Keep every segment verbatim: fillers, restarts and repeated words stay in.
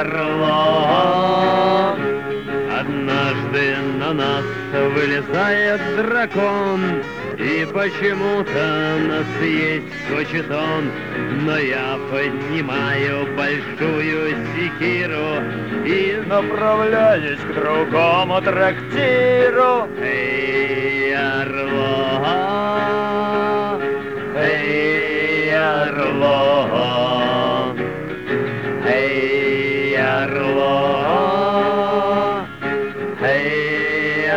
Орло. Однажды на нас вылезает дракон, и почему-то нас есть хочет он. Но я поднимаю большую секиру и направляюсь к другому трактиру. Эй, Орло, эй, Орло, эй, Орло, эй,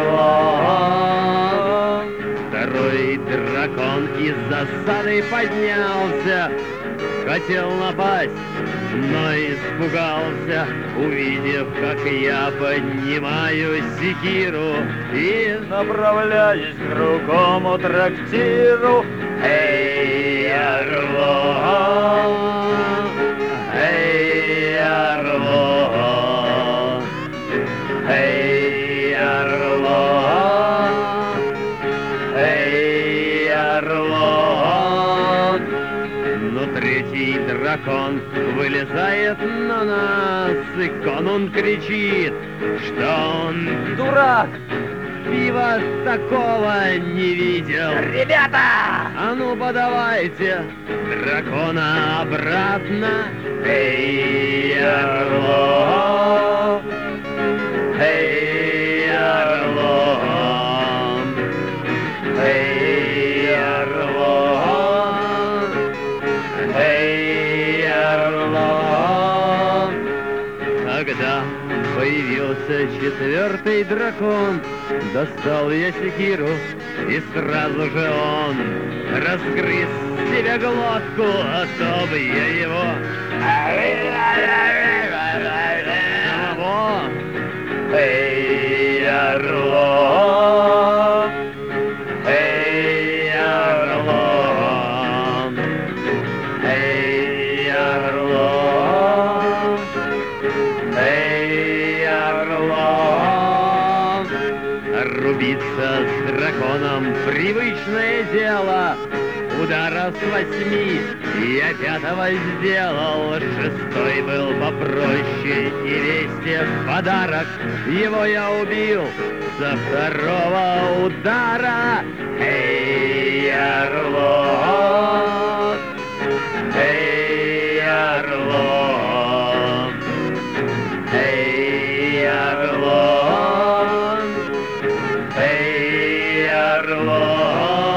Орло. Второй дракон из засады поднялся, хотел напасть, но испугался, увидев, как я поднимаю секиру и направляюсь к другому трактиру. Эй, Орло, эй, Орло, эй, Орло, эй, Орло. Но третий дракон вылезает на нас, и конун кричит, что он дурак, пива такого не видел. Ребята, а ну подавайте дракона обратно. Эй, Орло, эй, Орло, эй, Орло, эй, Орло. Когда появился четвертый дракон, достал я секиру, и сразу же он разгрыз себе глотку, а то бы я его самого. Эй, Орло, эй, Орло, эй, Орло, эй, Орло. Рубиться с драконом привычное дело. Удара с восьми я пятого сделал, шестой был попроще, невесте в подарок. Его я убил со второго удара. Эй, Орло, эй, Орло, эй, Орло, эй, Орло.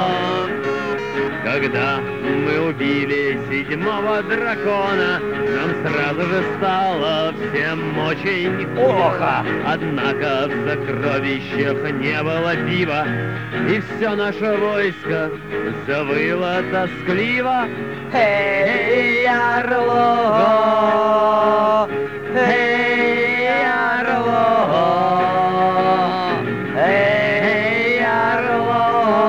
Когда мы убили седьмого дракона, нам сразу же стало всем очень плохо. Однако в сокровищах не было пива, и все наше войско завыло тоскливо. Эй, Орло, эй, Орло, эй, Орло.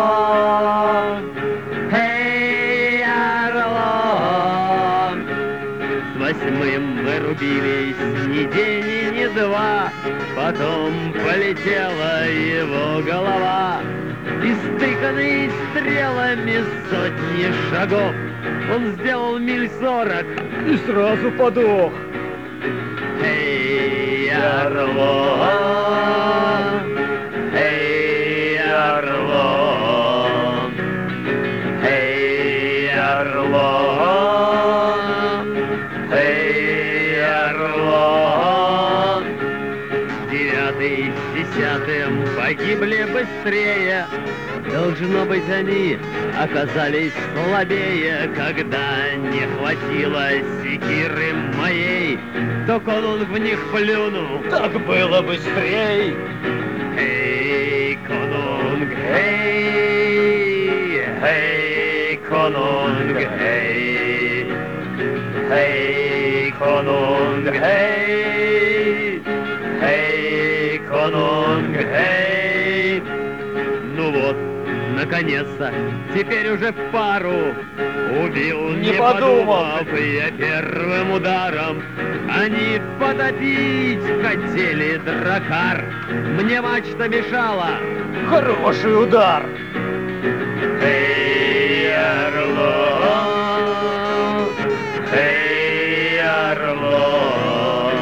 Восьмым мы рубились ни день и ни два, потом полетела его голова. Истыканный стрелами сотни шагов, он сделал миль сорок и сразу подох. Эй, Орло, эй, Орло, эй, Орло, эй, Орло. Девятый с десятым погибли быстрее. Должно быть, они оказались слабее. Когда не хватило секиры моей, то конунг в них плюнул, так было быстрей. Эй, конунг, эй, эй, конунг, эй, эй, конунг, эй, эй, конунг, эй. Ну вот, наконец-то, теперь уже в пару убил, не, не подумав, я первым ударом. Они потопить хотели дракар, мне мачта мешала. Хороший удар. Эй, Орло, эй, Орло,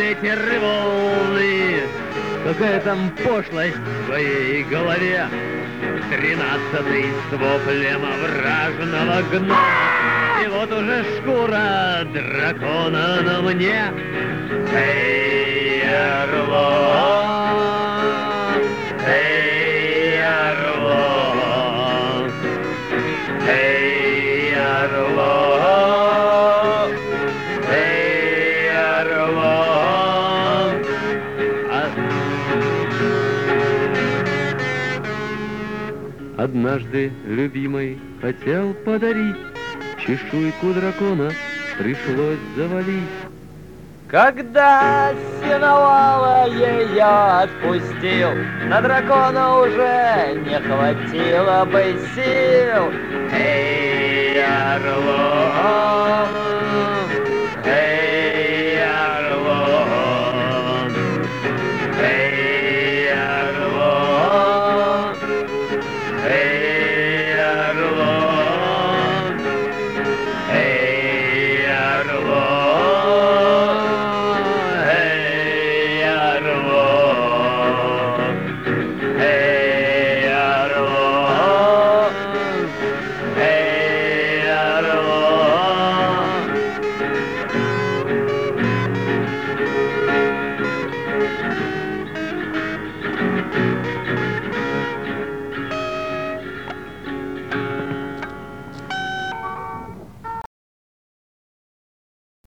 ветер и волны. Какая там пошлость в твоей голове? Тринадцатый с воплем вражного гнома. И вот уже шкура дракона на мне. Эй, Орлов, эй, Орлов, эй, Орлов, эй, Орлов. Однажды любимой хотел подарить чешуйку дракона, пришлось завалить. Когда сеновала ее отпустил, на дракона уже не хватило бы сил. Эй, Орлов,